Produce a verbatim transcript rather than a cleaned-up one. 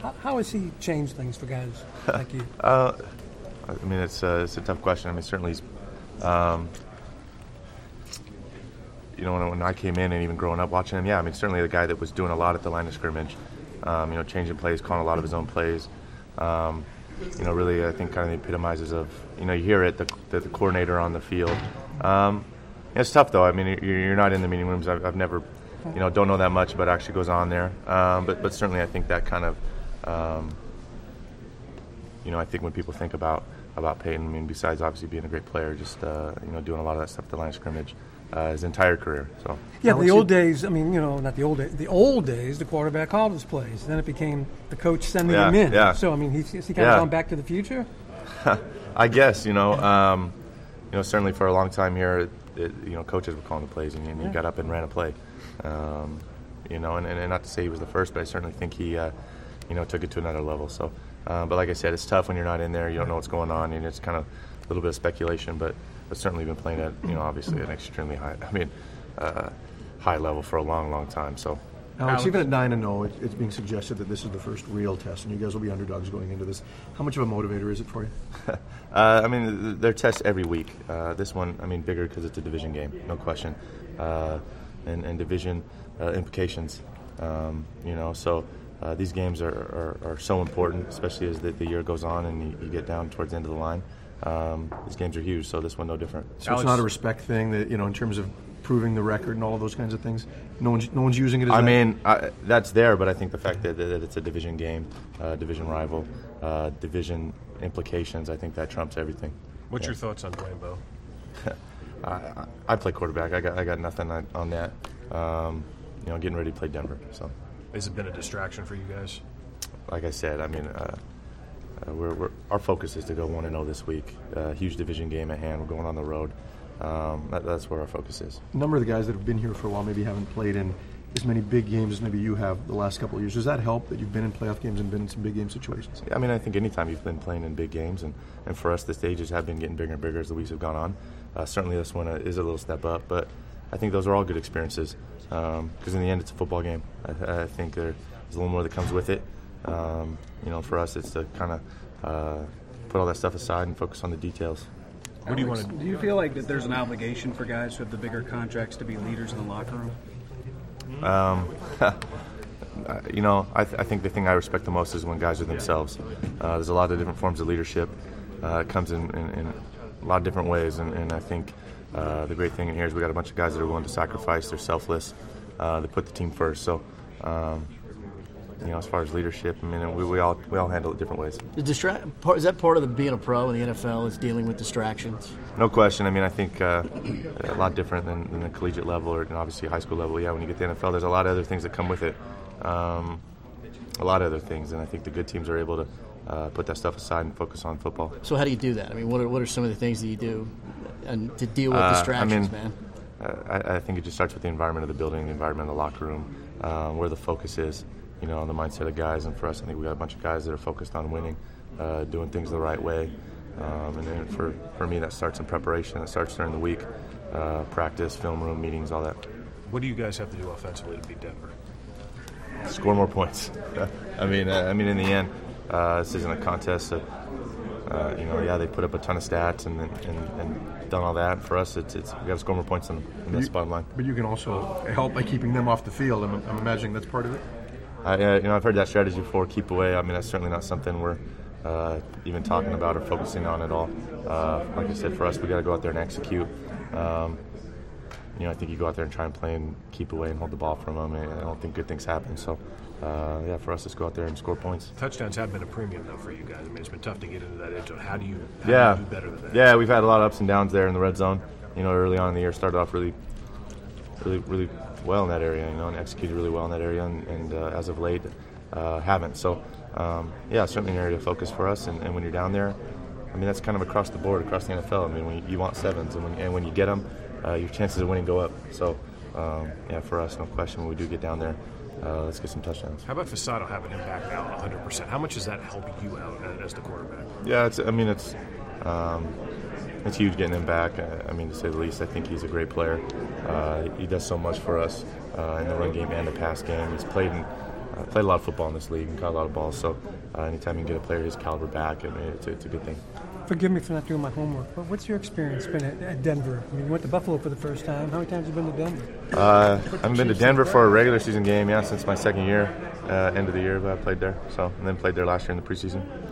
How, how has he changed things for guys like you? uh, I mean, it's uh, it's a tough question. I mean, certainly he's, um, you know, when, when I came in and even growing up watching him, yeah, I mean, certainly the guy that was doing a lot at the line of scrimmage, um, you know, changing plays, calling a lot of his own plays. Um, you know, really, I think kind of the epitomizes of, you know, you hear it, the, the, the coordinator on the field. Um, it's tough, though. I mean, you're, you're not in the meeting rooms. I've, I've never, you know, don't know that much about what actually goes on there. Um, but, but certainly I think that kind of, um, you know, I think when people think about, about Peyton, I mean, besides obviously being a great player, just, uh, you know, doing a lot of that stuff at the line of scrimmage. Uh, his entire career. So yeah, the old days. I mean, you know, not the old days. The old days, the quarterback called his plays. Then it became the coach sending yeah, him in. Yeah. So I mean, he's he kind yeah. of gone back to the future. I guess you know, um, you know, certainly for a long time here, it, it, you know, coaches were calling the plays, and, and yeah. you got up and ran a play. Um, you know, and, and not to say he was the first, but I certainly think he, uh, you know, took it to another level. So, uh, but like I said, it's tough when you're not in there. You don't know what's going on, and it's kind of a little bit of speculation, but. But certainly been playing at, you know, obviously an extremely high, I mean, uh, high level for a long, long time. So, Alex, even at nine and zero, it, it's being suggested that this is the first real test, and you guys will be underdogs going into this. How much of a motivator is it for you? uh, I mean, they're tests every week. Uh, this one, I mean, bigger because it's a division game, no question, uh, and, and division uh, implications. Um, you know, so uh, these games are, are, are so important, especially as the, the year goes on and you, you get down towards the end of the line. Um, these games are huge, so this one no different. So Alex, it's not a respect thing that, you know, in terms of proving the record and all of those kinds of things. No one's no one's using it as I that? mean, I, that's there, but I think the fact that, that it's a division game, uh, division rival, uh, division implications, I think that trumps everything. What's yeah. your thoughts on Dwayne Bowe? I, I play quarterback. I got I got nothing on, on that. Um, you know, getting ready to play Denver. So, has it been a distraction for you guys? Like I said, I mean. Uh, Uh, we're, we're, our focus is to go one and oh this week. Uh, huge division game at hand. We're going on the road. Um, that, that's where our focus is. A number of the guys that have been here for a while maybe haven't played in as many big games as maybe you have the last couple of years. Does that help that you've been in playoff games and been in some big game situations? Yeah, I mean, I think anytime you've been playing in big games, and, and for us, the stages have been getting bigger and bigger as the weeks have gone on. Uh, certainly this one is a little step up, but I think those are all good experiences because um, in the end, it's a football game. I, I think there's a little more that comes with it. Um, you know, for us, it's to kind of uh, put all that stuff aside and focus on the details. What do you want to do? You feel like that there's an obligation for guys who have the bigger contracts to be leaders in the locker room? Um, you know, I, th- I think the thing I respect the most is when guys are themselves. Uh, there's a lot of different forms of leadership. Uh, it comes in, in, in a lot of different ways, and, and I think uh, the great thing in here is we got a bunch of guys that are willing to sacrifice. They're selfless. Uh, they put the team first. So. Um, You know, as far as leadership, I mean, we, we all we all handle it different ways. The distra- part, is that part of the being a pro in the N F L is dealing with distractions? No question. I mean, I think uh, a lot different than, than the collegiate level or obviously high school level. Yeah, when you get to the N F L, there's a lot of other things that come with it. Um, a lot of other things, and I think the good teams are able to uh, put that stuff aside and focus on football. So how do you do that? I mean, what are, what are some of the things that you do and to deal with uh, distractions, I mean, man? I, I think it just starts with the environment of the building, the environment of the locker room, uh, where the focus is. You know, on the mindset of guys, and for us, I think we got a bunch of guys that are focused on winning, uh, doing things the right way. Um, and then for, for me, that starts in preparation. It starts during the week, uh, practice, film room, meetings, all that. What do you guys have to do offensively to beat Denver? Score more points. I mean, uh, I mean, in the end, uh, this isn't a contest. So, uh, you know, yeah, they put up a ton of stats and and, and done all that. For us, it's it's we got to score more points in, in this bottom line. But you can also help by keeping them off the field. I'm, I'm imagining that's part of it. I, uh, you know, I've heard that strategy before, keep away. I mean, that's certainly not something we're uh, even talking about or focusing on at all. Uh, like I said, for us, we got to go out there and execute. Um, you know, I think you go out there and try and play and keep away and hold the ball from them, and I don't think good things happen. So, uh, yeah, for us, let's go out there and score points. Touchdowns have been a premium, though, for you guys. I mean, it's been tough to get into that edge zone. How do you, how yeah. do, you do better than that? Yeah, we've had a lot of ups and downs there in the red zone. You know, early on in the year, started off really, really, really well in that area, you know, and executed really well in that area, and, and uh, as of late, uh, haven't. So, um, yeah, certainly an area of focus for us. And, and when you're down there, I mean, that's kind of across the board, across the N F L. I mean, when you, you want sevens, and when, and when you get them, uh, your chances of winning go up. So, um, yeah, for us, no question, when we do get down there, uh, let's get some touchdowns. How about Fasano having him back now one hundred percent? How much does that help you out as the quarterback? Yeah, it's. I mean, it's um, it's huge getting him back. I mean, to say the least, I think he's a great player. Uh, he does so much for us uh, in the run game and the pass game. He's played in uh, played a lot of football in this league and caught a lot of balls. So uh, anytime you can get a player his caliber back, I mean, it's, a, it's a good thing. Forgive me for not doing my homework, but what's your experience been at, at Denver? I mean, you went to Buffalo for the first time. How many times have you been to Denver? Uh, I haven't been to Denver for a regular season game, yeah, since my second year, uh, end of the year, but I played there. So and then played there last year in the preseason.